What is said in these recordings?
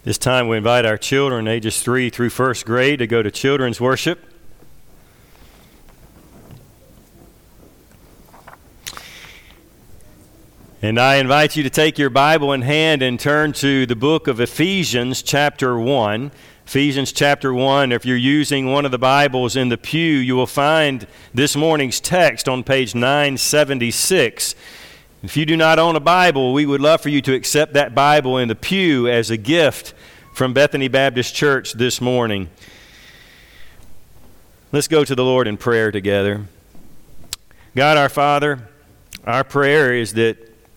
This time we invite our children ages 3 through first grade to go to children's worship. And I invite you to take your Bible in hand and turn to the book of Ephesians chapter 1. Ephesians chapter 1, if you're using one of the Bibles in the pew, you will find this morning's text on page 976. If you do not own a Bible, we would love for you to accept that Bible in the pew as a gift from Bethany Baptist Church this morning. Let's go to the Lord in prayer together. God our Father, our prayer is that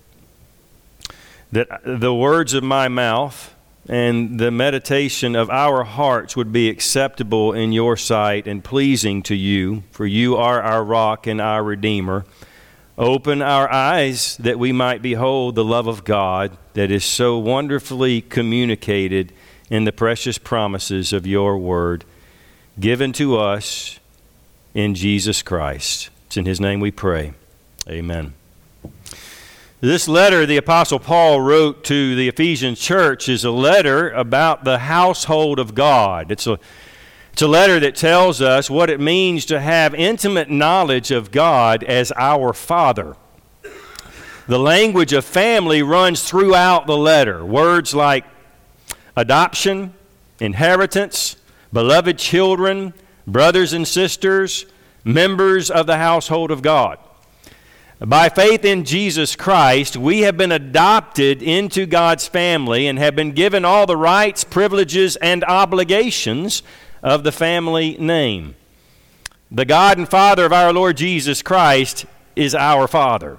the words of my mouth and the meditation of our hearts would be acceptable in your sight and pleasing to you, for you are our rock and our Redeemer. Open our eyes that we might behold the love of God that is so wonderfully communicated in the precious promises of your word, given to us in Jesus Christ. It's in his name we pray. Amen. This letter the Apostle Paul wrote to the Ephesian church is a letter about the household of God. It's a letter that tells us what it means to have intimate knowledge of God as our Father. The language of family runs throughout the letter. Words like adoption, inheritance, beloved children, brothers and sisters, members of the household of God. By faith in Jesus Christ, we have been adopted into God's family and have been given all the rights, privileges, and obligations of the family name. The God and Father of our Lord Jesus Christ is our Father.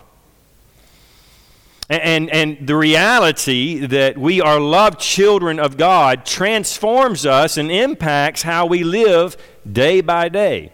And the reality that we are loved children of God transforms us and impacts how we live day by day.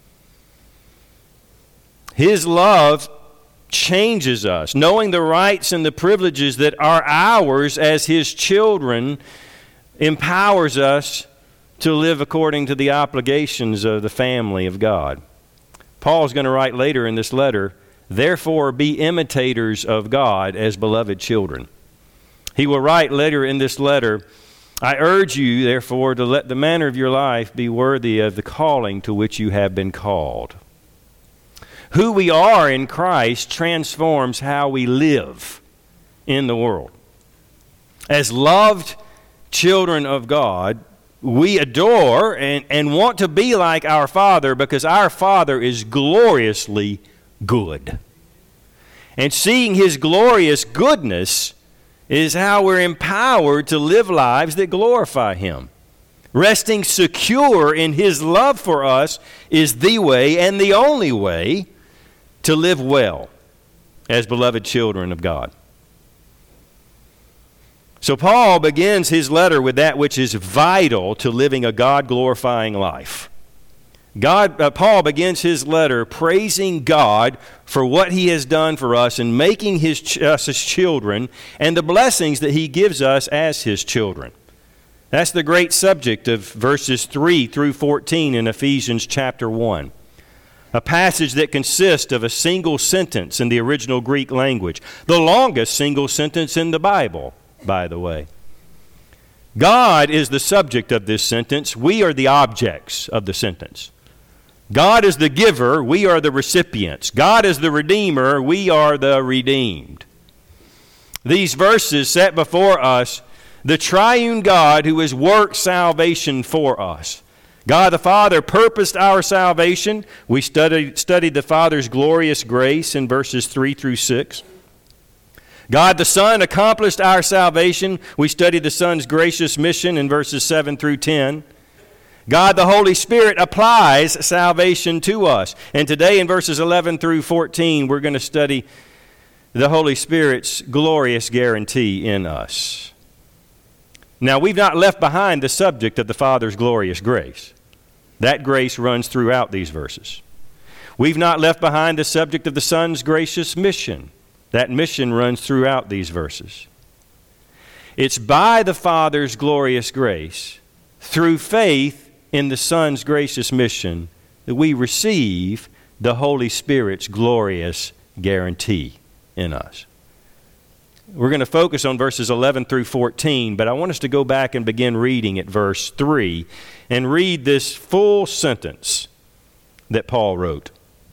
His love changes us. Knowing the rights and the privileges that are ours as His children empowers us to live according to the obligations of the family of God. Paul's going to write later in this letter, therefore be imitators of God as beloved children. He will write later in this letter, I urge you, therefore, to let the manner of your life be worthy of the calling to which you have been called. Who we are in Christ transforms how we live in the world. As loved children of God, we adore and want to be like our Father because our Father is gloriously good. And seeing His glorious goodness is how we're empowered to live lives that glorify Him. Resting secure in His love for us is the way and the only way to live well as beloved children of God. So Paul begins his letter with that which is vital to living a God-glorifying life. Paul begins his letter praising God for what He has done for us and making us His children and the blessings that He gives us as His children. That's the great subject of verses 3 through 14 in Ephesians chapter 1. A passage that consists of a single sentence in the original Greek language. The longest single sentence in the Bible, by the way. God is the subject of this sentence. We are the objects of the sentence. God is the giver. We are the recipients. God is the Redeemer. We are the redeemed. These verses set before us the triune God who has worked salvation for us. God the Father purposed our salvation. We studied the Father's glorious grace in verses 3 through 6. God the Son accomplished our salvation. We studied the Son's gracious mission in verses 7 through 10. God the Holy Spirit applies salvation to us. And today in verses 11 through 14, we're going to study the Holy Spirit's glorious guarantee in us. Now, we've not left behind the subject of the Father's glorious grace. That grace runs throughout these verses. We've not left behind the subject of the Son's gracious mission. That mission runs throughout these verses. It's by the Father's glorious grace, through faith in the Son's gracious mission, that we receive the Holy Spirit's glorious guarantee in us. We're going to focus on verses 11 through 14, but I want us to go back and begin reading at verse 3 and read this full sentence that Paul wrote.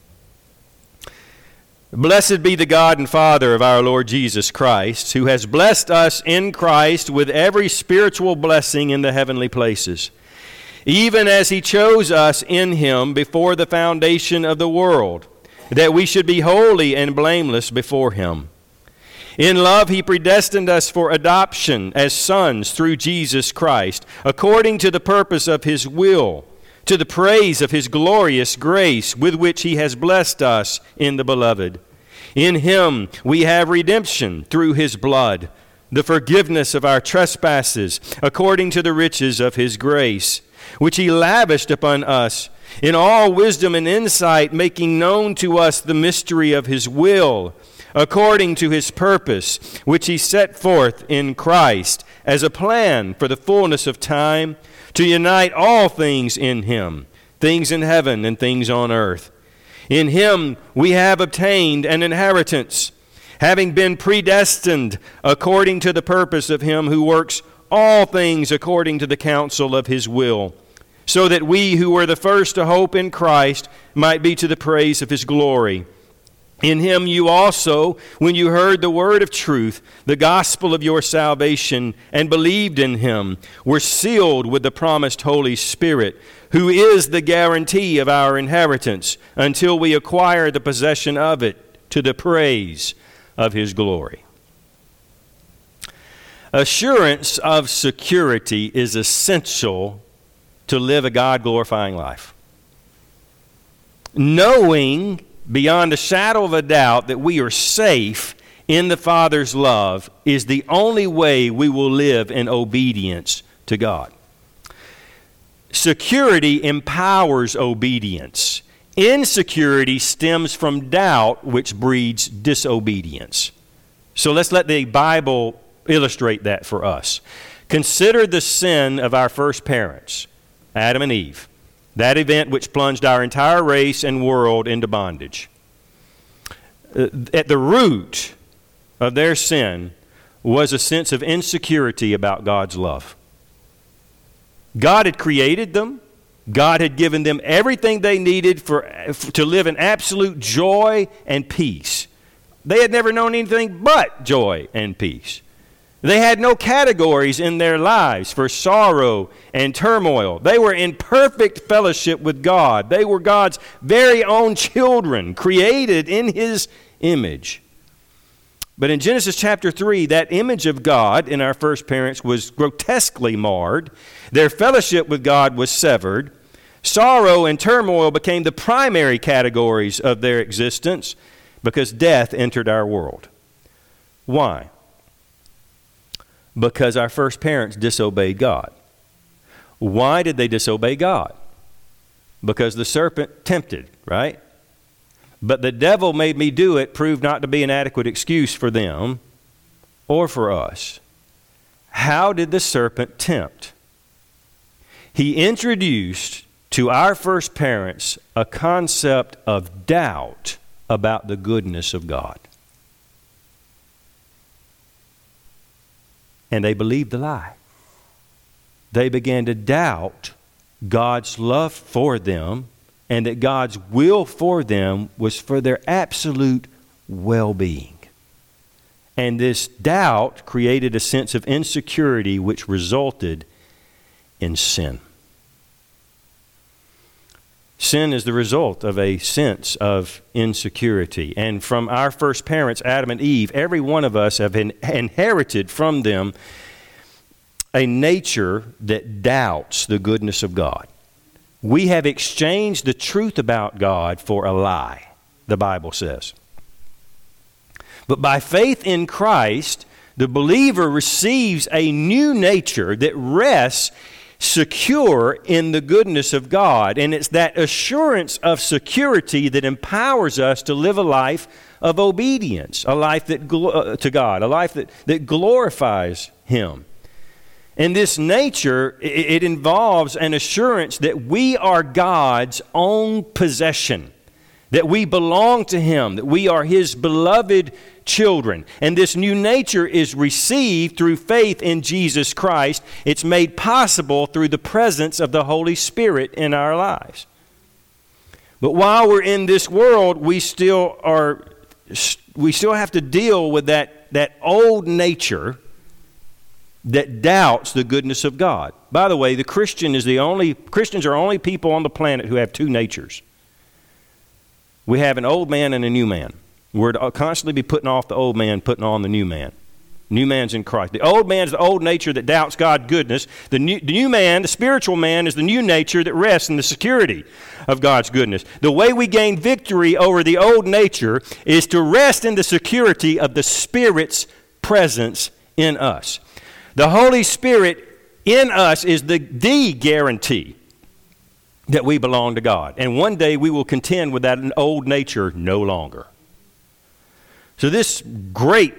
Blessed be the God and Father of our Lord Jesus Christ, who has blessed us in Christ with every spiritual blessing in the heavenly places, even as he chose us in him before the foundation of the world, that we should be holy and blameless before him. In love he predestined us for adoption as sons through Jesus Christ, according to the purpose of his will, to the praise of his glorious grace with which he has blessed us in the Beloved. In him we have redemption through his blood, the forgiveness of our trespasses, according to the riches of his grace, which he lavished upon us in all wisdom and insight, making known to us the mystery of his will, according to his purpose, which he set forth in Christ as a plan for the fullness of time, to unite all things in him, things in heaven and things on earth. In him we have obtained an inheritance, having been predestined according to the purpose of him who works all things according to the counsel of his will, so that we who were the first to hope in Christ might be to the praise of his glory. In him you also, when you heard the word of truth, the gospel of your salvation, and believed in him, were sealed with the promised Holy Spirit, who is the guarantee of our inheritance, until we acquire the possession of it, to the praise of his glory. Assurance of security is essential to live a God-glorifying life. Knowing beyond a shadow of a doubt that we are safe in the Father's love is the only way we will live in obedience to God. Security empowers obedience. Insecurity stems from doubt, which breeds disobedience. So let's let the Bible illustrate that for us. Consider the sin of our first parents, Adam and Eve. That event which plunged our entire race and world into bondage. At the root of their sin was a sense of insecurity about God's love. God had created them. God had given them everything they needed to live in absolute joy and peace. They had never known anything but joy and peace. They had no categories in their lives for sorrow and turmoil. They were in perfect fellowship with God. They were God's very own children, created in his image. But in Genesis chapter 3, that image of God in our first parents was grotesquely marred. Their fellowship with God was severed. Sorrow and turmoil became the primary categories of their existence because death entered our world. Why? Because our first parents disobeyed God. Why did they disobey God? Because the serpent tempted, right? But the devil made me do it proved not to be an adequate excuse for them or for us. How did the serpent tempt? He introduced to our first parents a concept of doubt about the goodness of God. And they believed the lie. They began to doubt God's love for them and that God's will for them was for their absolute well-being. And this doubt created a sense of insecurity which resulted in sin. Sin is the result of a sense of insecurity. And from our first parents, Adam and Eve, every one of us have inherited from them a nature that doubts the goodness of God. We have exchanged the truth about God for a lie, the Bible says. But by faith in Christ, the believer receives a new nature that rests secure in the goodness of God. And it's that assurance of security that empowers us to live a life of obedience, a life that to God, a life that glorifies Him. And this nature, it involves an assurance that we are God's own possession. that we belong to Him, that we are His beloved children. And this new nature is received through faith in Jesus Christ. It's made possible through the presence of the Holy Spirit in our lives. But while we're in this world, we still have to deal with that old nature that doubts the goodness of God. By the way, Christians are only people on the planet who have two natures. We have an old man and a new man. We're to constantly be putting off the old man, putting on the new man. New man's in Christ. The old man is the old nature that doubts God's goodness. The new man, the spiritual man, is the new nature that rests in the security of God's goodness. The way we gain victory over the old nature is to rest in the security of the Spirit's presence in us. The Holy Spirit in us is the guarantee that we belong to God. And one day we will contend with that old nature no longer. So this great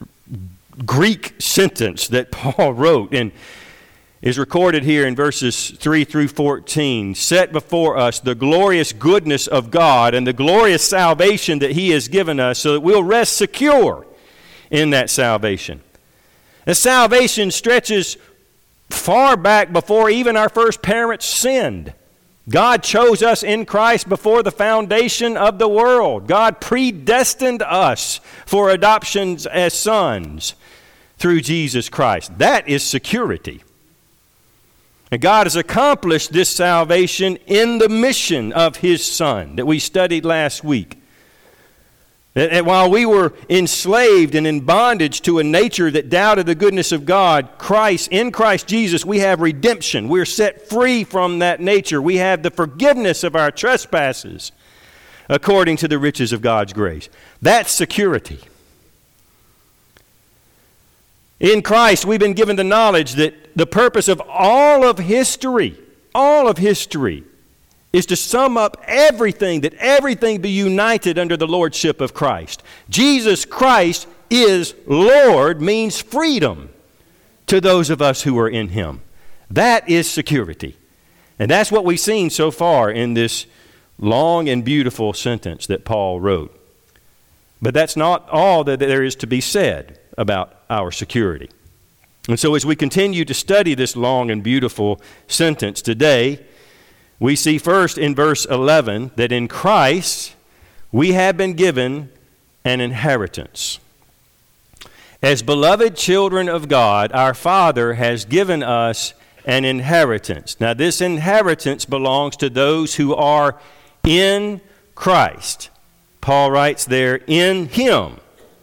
Greek sentence that Paul wrote and is recorded here in verses 3 through 14, set before us the glorious goodness of God and the glorious salvation that He has given us so that we'll rest secure in that salvation. The salvation stretches far back before even our first parents sinned. God chose us in Christ before the foundation of the world. God predestined us for adoptions as sons through Jesus Christ. That is security. And God has accomplished this salvation in the mission of His Son that we studied last week. And while we were enslaved and in bondage to a nature that doubted the goodness of God, in Christ Jesus, we have redemption. We're set free from that nature. We have the forgiveness of our trespasses according to the riches of God's grace. That's security. In Christ, we've been given the knowledge that the purpose of all of history is to sum up everything, that everything be united under the lordship of Christ. Jesus Christ is Lord means freedom to those of us who are in Him. That is security. And that's what we've seen so far in this long and beautiful sentence that Paul wrote. But that's not all that there is to be said about our security. And so as we continue to study this long and beautiful sentence today, we see first in verse 11 that in Christ we have been given an inheritance. As beloved children of God, our Father has given us an inheritance. Now this inheritance belongs to those who are in Christ. Paul writes there, in Him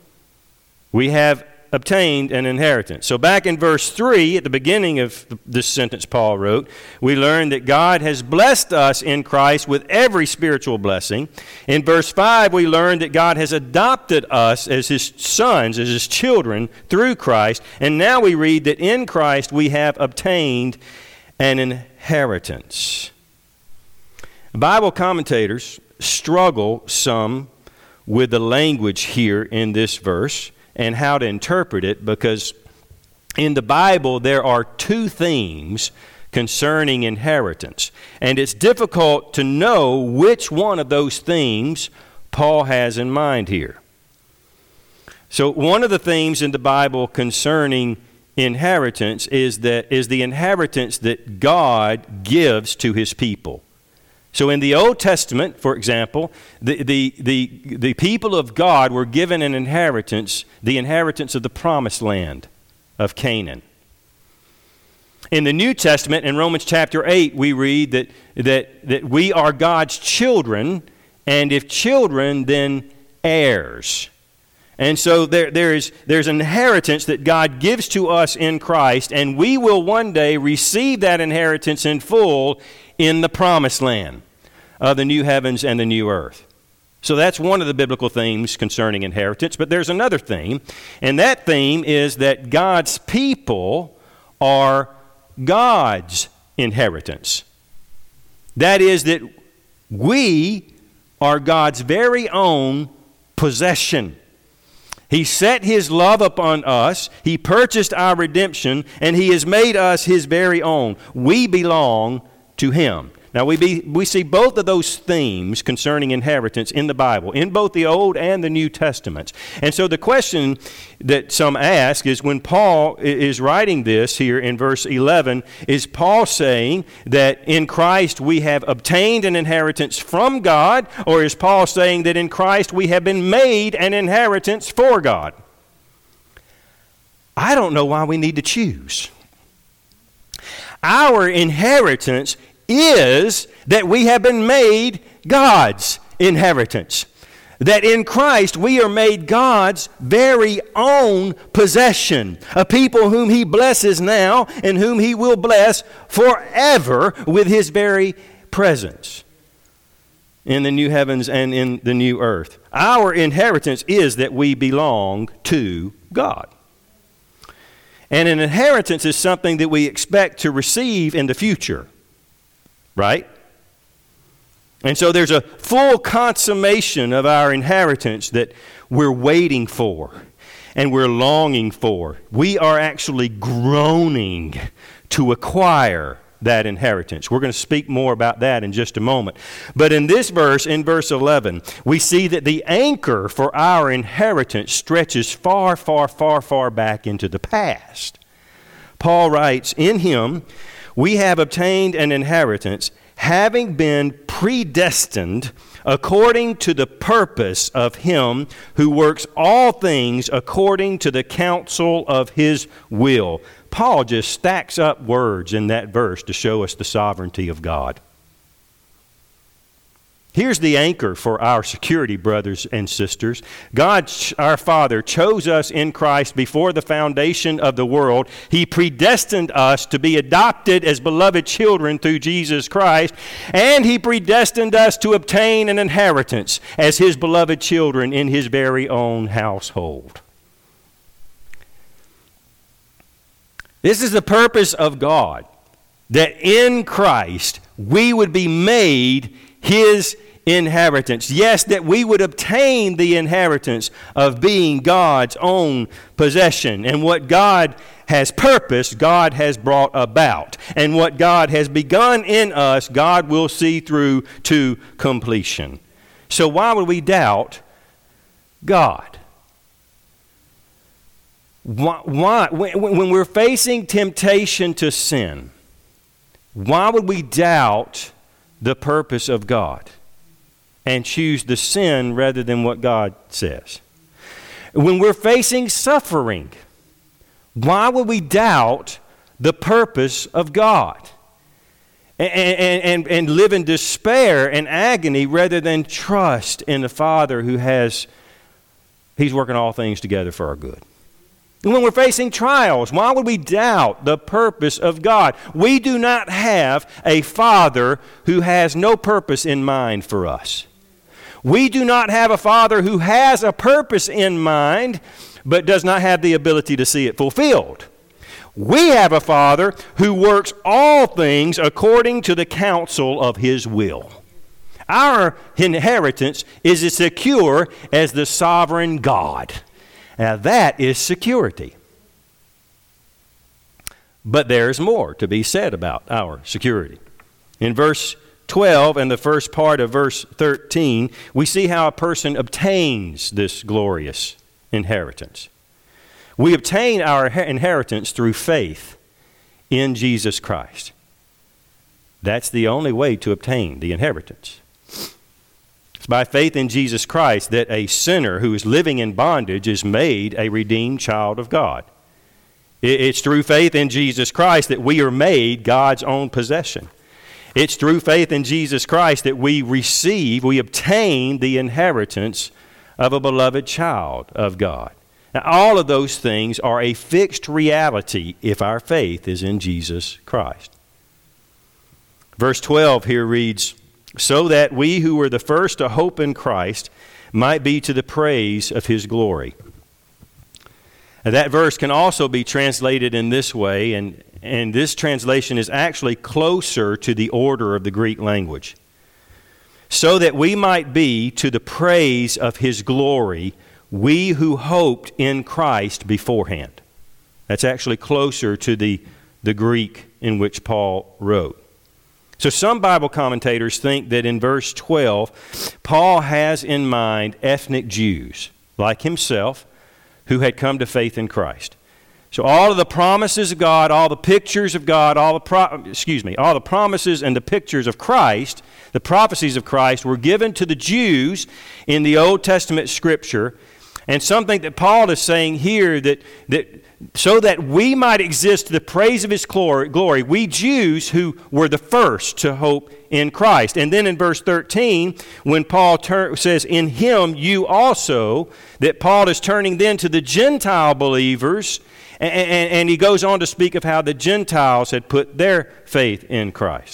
we have obtained an inheritance. So back in verse 3, at the beginning of this sentence Paul wrote, we learn that God has blessed us in Christ with every spiritual blessing. In verse 5, we learn that God has adopted us as His sons, as His children through Christ. And now we read that in Christ we have obtained an inheritance. Bible commentators struggle some with the language here in this verse and how to interpret it, because in the Bible there are two themes concerning inheritance, and it's difficult to know which one of those themes Paul has in mind here. So one of the themes in the Bible concerning inheritance is the inheritance that God gives to His people. So in the Old Testament, for example, the people of God were given an inheritance, the inheritance of the promised land of Canaan. In the New Testament, in Romans chapter 8, we read that we are God's children, and if children, then heirs. And so there's an inheritance that God gives to us in Christ, and we will one day receive that inheritance in full in the promised land of the new heavens and the new earth. So that's one of the biblical themes concerning inheritance. But there's another theme, and that theme is that God's people are God's inheritance. That is, that we are God's very own possession. He set His love upon us, He purchased our redemption, and He has made us His very own. We belong to Him. Now, we see both of those themes concerning inheritance in the Bible, in both the Old and the New Testaments. And so the question that some ask is, when Paul is writing this here in verse 11, is Paul saying that in Christ we have obtained an inheritance from God, or is Paul saying that in Christ we have been made an inheritance for God? I don't know why we need to choose. Our inheritance is that we have been made God's inheritance. That in Christ we are made God's very own possession, a people whom He blesses now and whom He will bless forever with His very presence in the new heavens and in the new earth. Our inheritance is that we belong to God. And an inheritance is something that we expect to receive in the future, right? And so there's a full consummation of our inheritance that we're waiting for and we're longing for. We are actually groaning to acquire that inheritance. We're going to speak more about that in just a moment. But in this verse, in verse 11, we see that the anchor for our inheritance stretches far, far, far, far back into the past. Paul writes, "In Him we have obtained an inheritance, having been predestined according to the purpose of Him who works all things according to the counsel of His will." Paul just stacks up words in that verse to show us the sovereignty of God. Here's the anchor for our security, brothers and sisters. God, our Father, chose us in Christ before the foundation of the world. He predestined us to be adopted as beloved children through Jesus Christ, and He predestined us to obtain an inheritance as His beloved children in His very own household. This is the purpose of God, that in Christ we would be made His inheritance. Yes, that we would obtain the inheritance of being God's own possession. And what God has purposed, God has brought about. And what God has begun in us, God will see through to completion. So why would we doubt God? Why? When we're facing temptation to sin, why would we doubt the purpose of God and choose the sin rather than what God says? When we're facing suffering, why would we doubt the purpose of God and live in despair and agony rather than trust in the Father who He's working all things together for our good? And when we're facing trials, why would we doubt the purpose of God? We do not have a Father who has no purpose in mind for us. We do not have a Father who has a purpose in mind, but does not have the ability to see it fulfilled. We have a Father who works all things according to the counsel of His will. Our inheritance is as secure as the sovereign God. Now that is security. But there's more to be said about our security. In verse 12 and the first part of verse 13, we see how a person obtains this glorious inheritance. We obtain our inheritance through faith in Jesus Christ. That's the only way to obtain the inheritance. It's by faith in Jesus Christ that a sinner who is living in bondage is made a redeemed child of God. It's through faith in Jesus Christ that we are made God's own possession. It's through faith in Jesus Christ that we obtain the inheritance of a beloved child of God. Now, all of those things are a fixed reality if our faith is in Jesus Christ. Verse 12 here reads, "So that we who were the first to hope in Christ might be to the praise of His glory." Now, that verse can also be translated in this way, and this translation is actually closer to the order of the Greek language. "So that we might be to the praise of His glory, we who hoped in Christ beforehand." That's actually closer to the Greek in which Paul wrote. So some Bible commentators think that in verse 12, Paul has in mind ethnic Jews, like himself, who had come to faith in Christ. So all of the promises of God, all the pictures of God, all the promises and the pictures of Christ, the prophecies of Christ were given to the Jews in the Old Testament Scripture. And something that Paul is saying here, that so that we might exist to the praise of His glory, we Jews who were the first to hope in Christ. And then in verse 13, when Paul says, in Him you also, that Paul is turning then to the Gentile believers, and he goes on to speak of how the Gentiles had put their faith in Christ.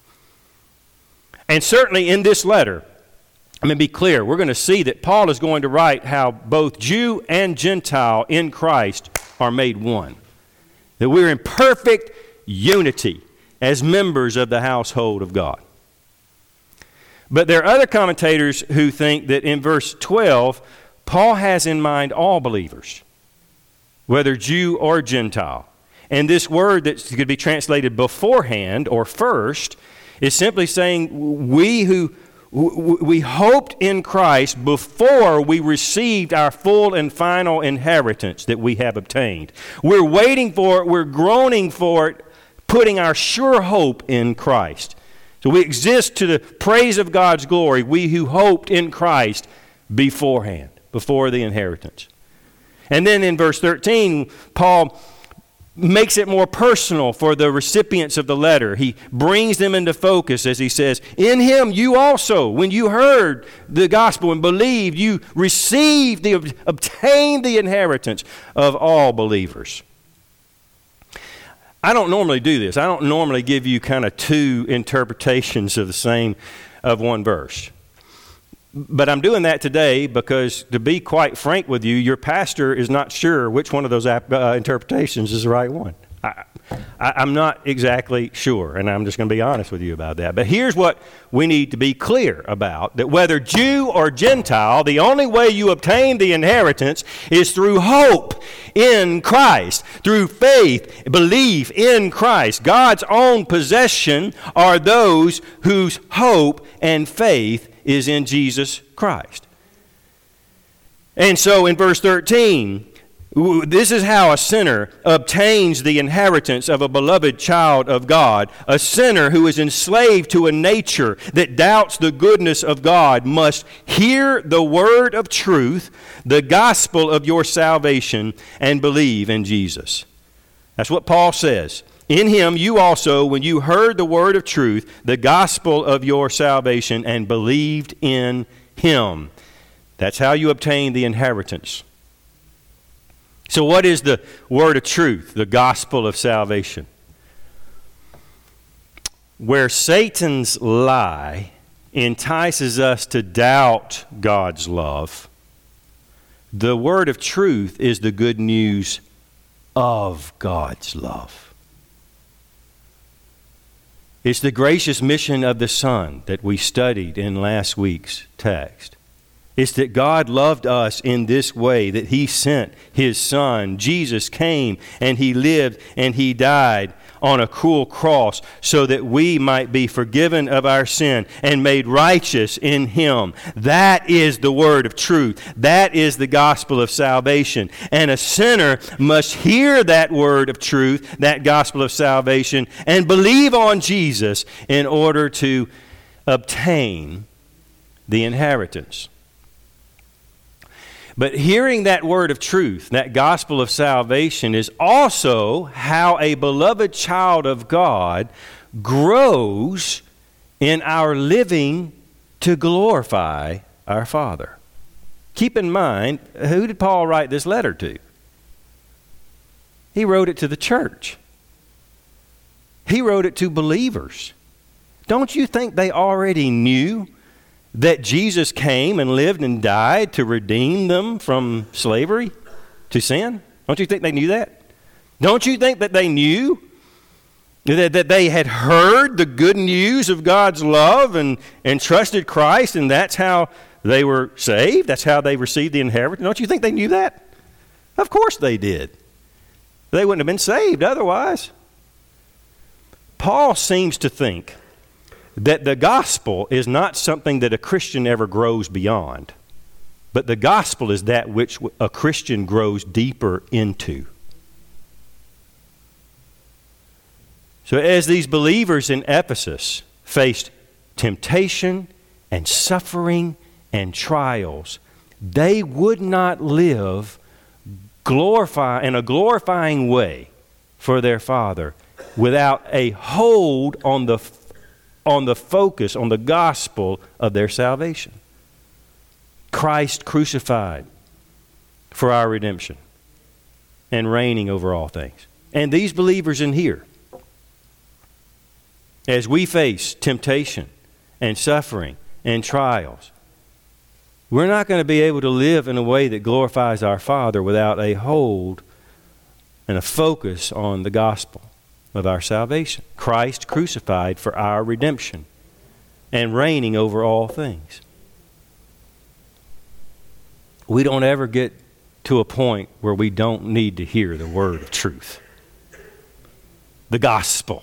And certainly in this letter, let me be clear, we're going to see that Paul is going to write how both Jew and Gentile in Christ are made one. That we're in perfect unity as members of the household of God. But there are other commentators who think that in verse 12, Paul has in mind all believers, whether Jew or Gentile. And this word that could be translated beforehand or first is simply saying we hoped in Christ before we received our full and final inheritance that we have obtained. We're waiting for it, we're groaning for it, putting our sure hope in Christ. So we exist to the praise of God's glory, we who hoped in Christ beforehand, before the inheritance. And then in verse 13, Paul makes it more personal for the recipients of the letter. He brings them into focus as he says, in Him you also, when you heard the gospel and believed, you received, obtained the inheritance of all believers. I don't normally do this. I don't normally give you kind of two interpretations of one verse. But I'm doing that today because, to be quite frank with you, your pastor is not sure which one of those interpretations is the right one. I'm not exactly sure, and I'm just going to be honest with you about that. But here's what we need to be clear about, that whether Jew or Gentile, the only way you obtain the inheritance is through hope in Christ, through faith, belief in Christ. God's own possession are those whose hope and faith is in Jesus Christ. And so in verse 13, this is how a sinner obtains the inheritance of a beloved child of God. A sinner who is enslaved to a nature that doubts the goodness of God must hear the word of truth, the gospel of your salvation, and believe in Jesus. That's what Paul says. In Him you also, when you heard the word of truth, the gospel of your salvation, and believed in Him. That's how you obtain the inheritance. So what is the word of truth, the gospel of salvation? Where Satan's lie entices us to doubt God's love, the word of truth is the good news of God's love. It's the gracious mission of the Son that we studied in last week's text. It's that God loved us in this way, that He sent His Son. Jesus came and He lived and He died on a cruel cross so that we might be forgiven of our sin and made righteous in Him. That is the word of truth. That is the gospel of salvation. And a sinner must hear that word of truth, that gospel of salvation, and believe on Jesus in order to obtain the inheritance. But hearing that word of truth, that gospel of salvation, is also how a beloved child of God grows in our living to glorify our Father. Keep in mind, who did Paul write this letter to? He wrote it to the church. He wrote it to believers. Don't you think they already knew that Jesus came and lived and died to redeem them from slavery to sin? Don't you think they knew that? Don't you think that they knew that they had heard the good news of God's love and trusted Christ, and that's how they were saved? That's how they received the inheritance? Don't you think they knew that? Of course they did. They wouldn't have been saved otherwise. Paul seems to think that the gospel is not something that a Christian ever grows beyond, but the gospel is that which a Christian grows deeper into. So as these believers in Ephesus faced temptation and suffering and trials, they would not live in a glorifying way for their Father without a hold on the focus, on the gospel of their salvation. Christ crucified for our redemption and reigning over all things. And these believers in here, as we face temptation and suffering and trials, we're not going to be able to live in a way that glorifies our Father without a hold and a focus on the gospel of our salvation. Christ crucified for our redemption and reigning over all things. We don't ever get to a point where we don't need to hear the word of truth, the gospel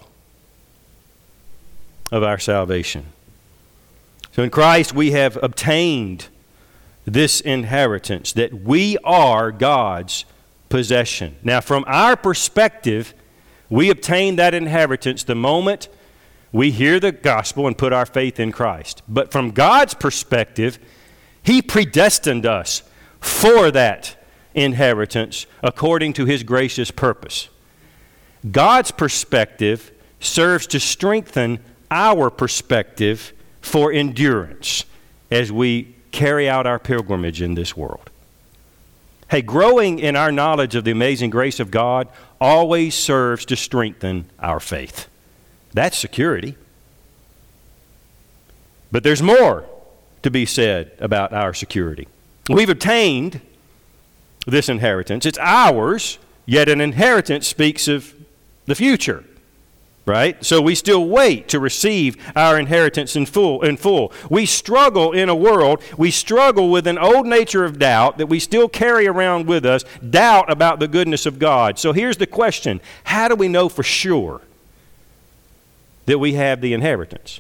of our salvation. So in Christ we have obtained this inheritance, that we are God's possession. Now, from our perspective, we obtain that inheritance the moment we hear the gospel and put our faith in Christ. But from God's perspective, He predestined us for that inheritance according to His gracious purpose. God's perspective serves to strengthen our perspective for endurance as we carry out our pilgrimage in this world. Hey, growing in our knowledge of the amazing grace of God always serves to strengthen our faith. That's security. But there's more to be said about our security. We've obtained this inheritance. It's ours, yet an inheritance speaks of the future. Right? So we still wait to receive our inheritance in full. We struggle in a world, we struggle with an old nature of doubt that we still carry around with us, doubt about the goodness of God. So here's the question: how do we know for sure that we have the inheritance?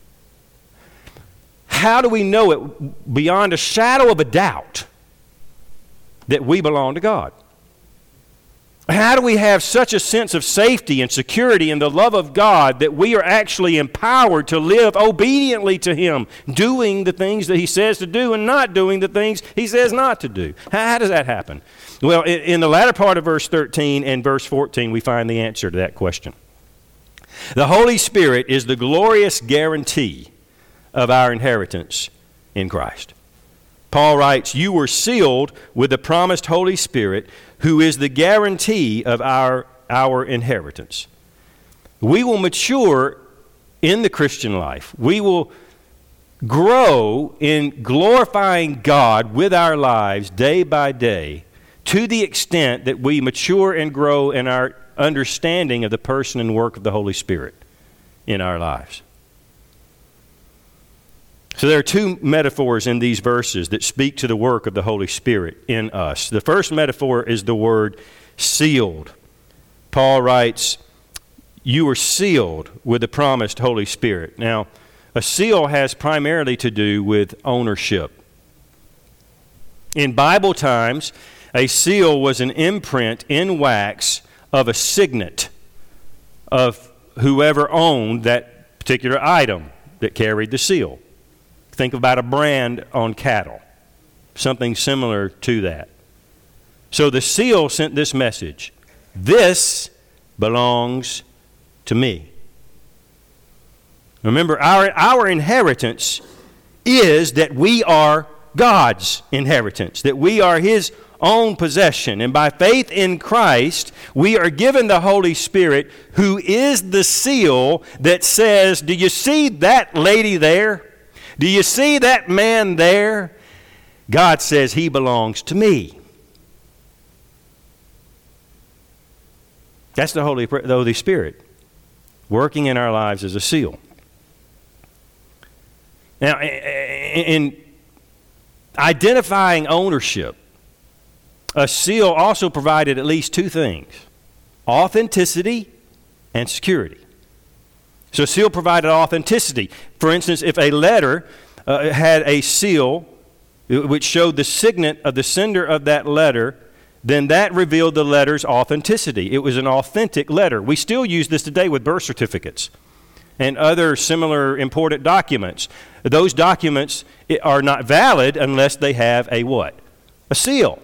How do we know it beyond a shadow of a doubt that we belong to God? How do we have such a sense of safety and security in the love of God that we are actually empowered to live obediently to Him, doing the things that He says to do and not doing the things He says not to do? How does that happen? Well, in the latter part of verse 13 and verse 14, we find the answer to that question. The Holy Spirit is the glorious guarantee of our inheritance in Christ. Paul writes, "You were sealed with the promised Holy Spirit, who is the guarantee of our inheritance." We will mature in the Christian life. We will grow in glorifying God with our lives day by day to the extent that we mature and grow in our understanding of the person and work of the Holy Spirit in our lives. So there are two metaphors in these verses that speak to the work of the Holy Spirit in us. The first metaphor is the word sealed. Paul writes, "You were sealed with the promised Holy Spirit." Now, a seal has primarily to do with ownership. In Bible times, a seal was an imprint in wax of a signet of whoever owned that particular item that carried the seal. Think about a brand on cattle, something similar to that. So the seal sent this message: this belongs to me. Remember, our inheritance is that we are God's inheritance, that we are His own possession. And by faith in Christ, we are given the Holy Spirit, who is the seal that says, do you see that lady there? Do you see that man there? God says he belongs to me. That's the Holy Spirit working in our lives as a seal. Now, in identifying ownership, a seal also provided at least two things: authenticity and security. So a seal provided authenticity. For instance, if a letter had a seal which showed the signet of the sender of that letter, then that revealed the letter's authenticity. It was an authentic letter. We still use this today with birth certificates and other similar important documents. Those documents are not valid unless they have a what? A seal.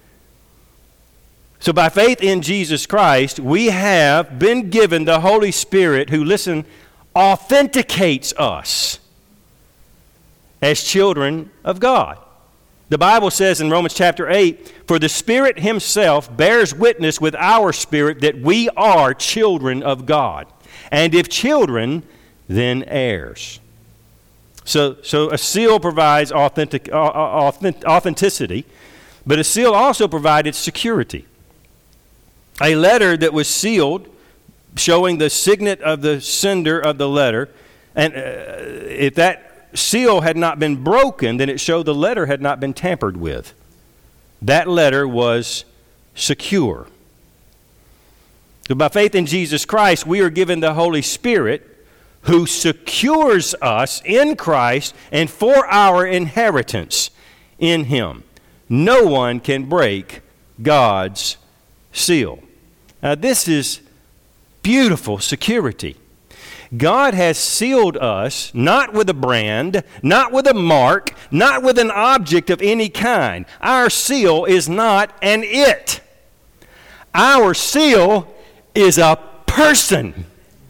So by faith in Jesus Christ, we have been given the Holy Spirit who, listen, authenticates us as children of God. The Bible says in Romans chapter 8, "For the Spirit himself bears witness with our spirit that we are children of God. And if children, then heirs." So a seal provides authenticity, but a seal also provided security. A letter that was sealed, showing the signet of the sender of the letter, and if that seal had not been broken, then it showed the letter had not been tampered with. That letter was secure. So by faith in Jesus Christ, we are given the Holy Spirit who secures us in Christ and for our inheritance in Him. No one can break God's seal. Now, this is beautiful security. God has sealed us not with a brand, not with a mark, not with an object of any kind. Our seal is not an it. Our seal is a person.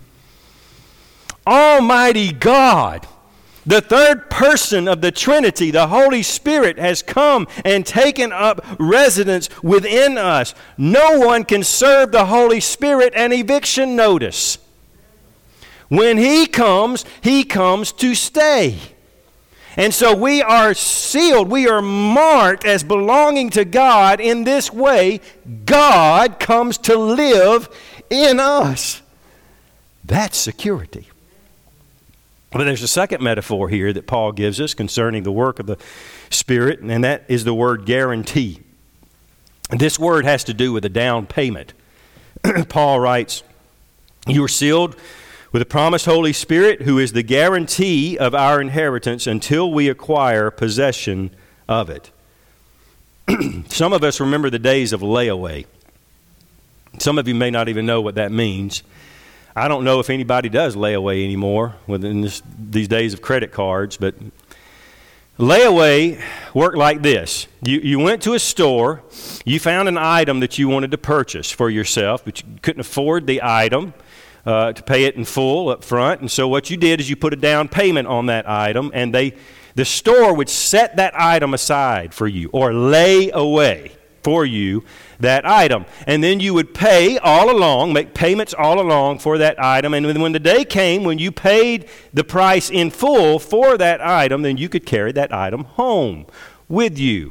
Almighty God, the third person of the Trinity, the Holy Spirit, has come and taken up residence within us. No one can serve the Holy Spirit an eviction notice. When He comes to stay. And so we are sealed, we are marked as belonging to God in this way. God comes to live in us. That's security. But there's a second metaphor here that Paul gives us concerning the work of the Spirit, and that is the word guarantee. And this word has to do with a down payment. Paul writes, "You are sealed with the promised Holy Spirit, who is the guarantee of our inheritance until we acquire possession of it." Some of us remember the days of layaway. Some of you may not even know what that means. I don't know if anybody does layaway anymore within these days of credit cards, but layaway worked like this. You went to a store, you found an item that you wanted to purchase for yourself, but you couldn't afford the item to pay it in full up front, and so what you did is you put a down payment on that item, and the store would set that item aside for you or lay away for you that item. And then you would pay all along, make payments all along for that item. And when the day came when you paid the price in full for that item, then you could carry that item home with you.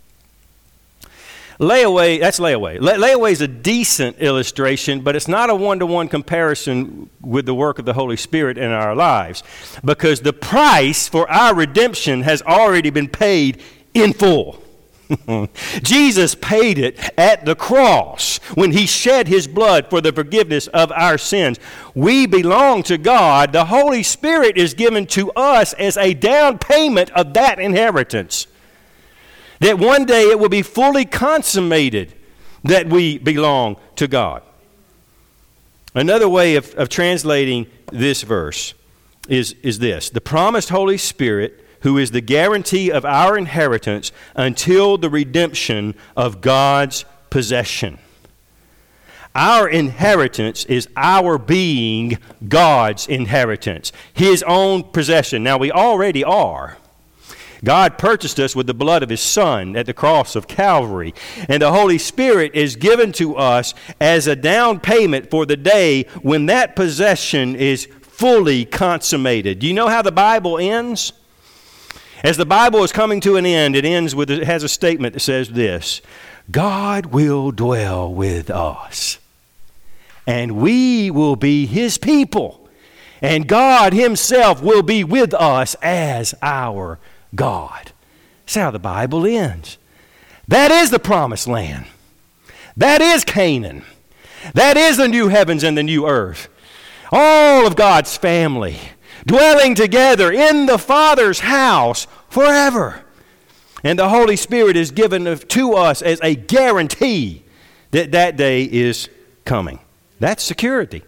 Layaway, that's layaway. Layaway is a decent illustration, but it's not a one-to-one comparison with the work of the Holy Spirit in our lives, because the price for our redemption has already been paid in full. Jesus paid it at the cross when He shed His blood for the forgiveness of our sins. We belong to God. The Holy Spirit is given to us as a down payment of that inheritance. That one day it will be fully consummated that we belong to God. Another way of translating this verse is this: the promised Holy Spirit, who is the guarantee of our inheritance until the redemption of God's possession. Our inheritance is our being God's inheritance, His own possession. Now, we already are. God purchased us with the blood of His Son at the cross of Calvary. And the Holy Spirit is given to us as a down payment for the day when that possession is fully consummated. Do you know how the Bible ends? As the Bible is coming to an end, it has a statement that says this: God will dwell with us, and we will be His people, and God Himself will be with us as our God. That's how the Bible ends. That is the promised land. That is Canaan. That is the new heavens and the new earth. All of God's family dwelling together in the Father's house forever. And the Holy Spirit is given to us as a guarantee that that day is coming. That's security.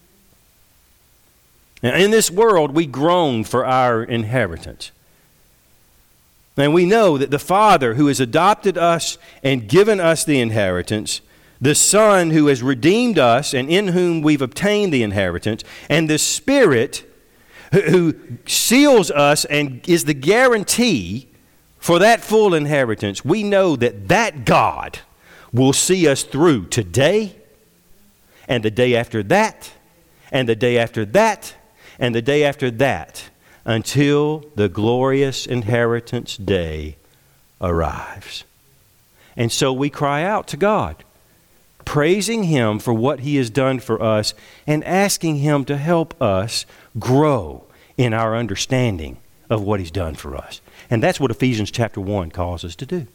Now, in this world, we groan for our inheritance. And we know that the Father who has adopted us and given us the inheritance, the Son who has redeemed us and in whom we've obtained the inheritance, and the Spirit who seals us and is the guarantee for that full inheritance, we know that that God will see us through today and the day after that and the day after that and the day after that until the glorious inheritance day arrives. And so we cry out to God, praising Him for what He has done for us and asking Him to help us grow in our understanding of what He's done for us. And that's what Ephesians chapter 1 calls us to do.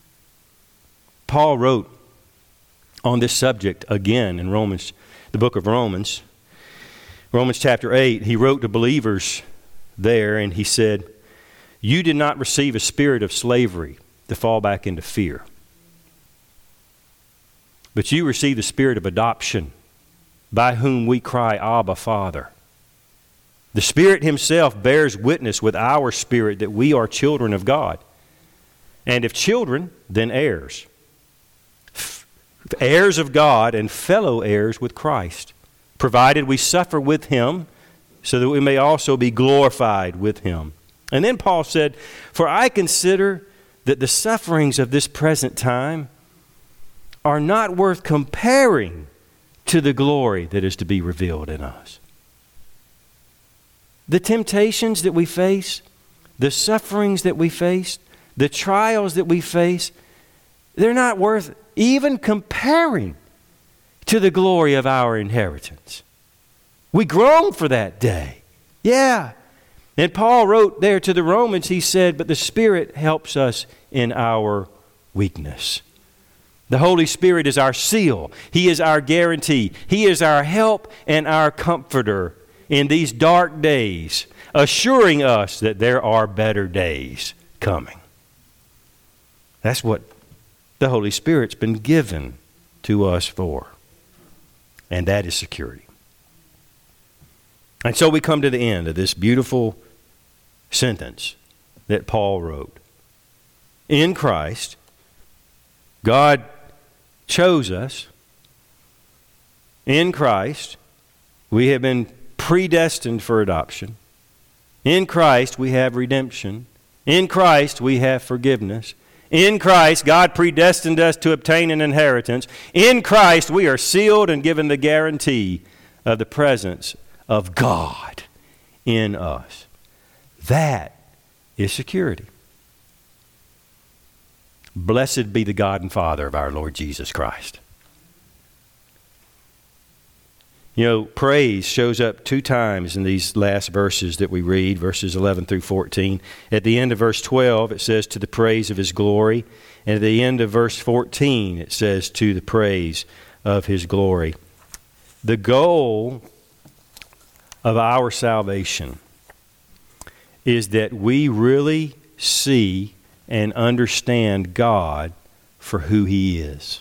Paul wrote on this subject again in Romans, the book of Romans. Romans chapter 8, he wrote to believers there and he said, "You did not receive a spirit of slavery to fall back into fear, but you received the spirit of adoption, by whom we cry, Abba, Father. The Spirit Himself bears witness with our spirit that we are children of God. And if children, then heirs. Heirs of God and fellow heirs with Christ, provided we suffer with Him, so that we may also be glorified with Him." And then Paul said, "For I consider that the sufferings of this present time are not worth comparing to the glory that is to be revealed in us." The temptations that we face, the sufferings that we face, the trials that we face, they're not worth even comparing to the glory of our inheritance. We groan for that day. Yeah. And Paul wrote there to the Romans, he said, "But the Spirit helps us in our weakness." The Holy Spirit is our seal. He is our guarantee. He is our help and our comforter in these dark days, assuring us that there are better days coming. That's what the Holy Spirit's been given to us for. And that is security. And so we come to the end of this beautiful sentence that Paul wrote. In Christ, God chose us. In Christ, we have been predestined for adoption. In Christ, we have redemption. In Christ, we have forgiveness. In Christ, God predestined us to obtain an inheritance. In Christ, we are sealed and given the guarantee of the presence of God in us. That is security. Blessed be the God and Father of our Lord Jesus Christ. You know, praise shows up 2 times in these last verses that we read, verses 11 through 14. At the end of verse 12, it says, "To the praise of His glory." And at the end of verse 14, it says, "To the praise of His glory." The goal of our salvation is that we really see and understand God for who He is.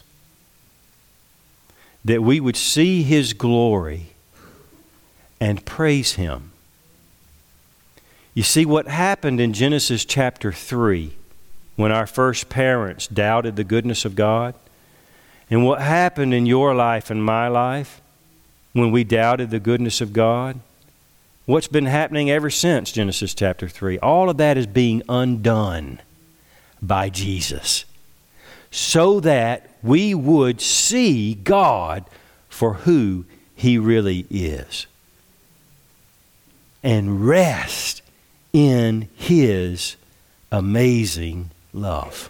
That we would see His glory and praise Him. You see, what happened in Genesis chapter 3 when our first parents doubted the goodness of God, and what happened in your life and my life when we doubted the goodness of God, what's been happening ever since Genesis chapter 3, all of that is being undone by Jesus, so that we would see God for who He really is and rest in His amazing love.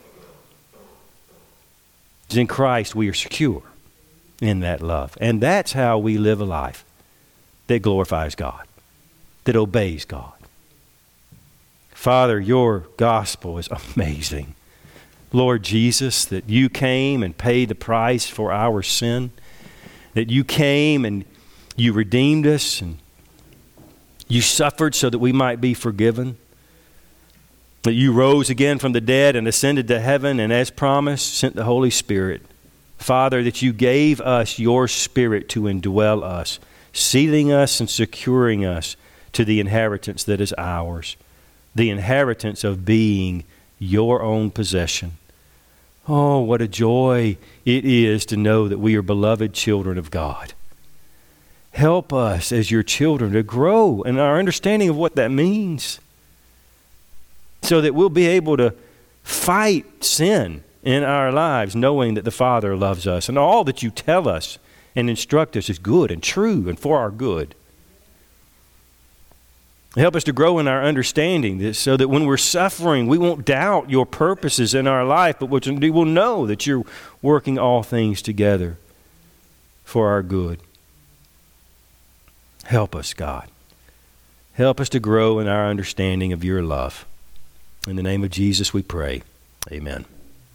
In Christ we are secure in that love. And that's how we live a life that glorifies God, that obeys God. Father, Your gospel is amazing. Lord Jesus, that You came and paid the price for our sin, that You came and You redeemed us, and you suffered so that we might be forgiven. That you rose again from the dead and ascended to heaven, and as promised, sent the Holy Spirit. Father, that you gave us your Spirit to indwell us, sealing us and securing us to the inheritance that is ours, the inheritance of being your own possession. Oh, what a joy it is to know that we are beloved children of God. Help us as your children to grow in our understanding of what that means, so that we'll be able to fight sin in our lives, knowing that the Father loves us and all that you tell us and instruct us is good and true and for our good. Help us to grow in our understanding so that when we're suffering, we won't doubt your purposes in our life, but we will know that you're working all things together for our good. Help us, God. Help us to grow in our understanding of your love. In the name of Jesus we pray. Amen.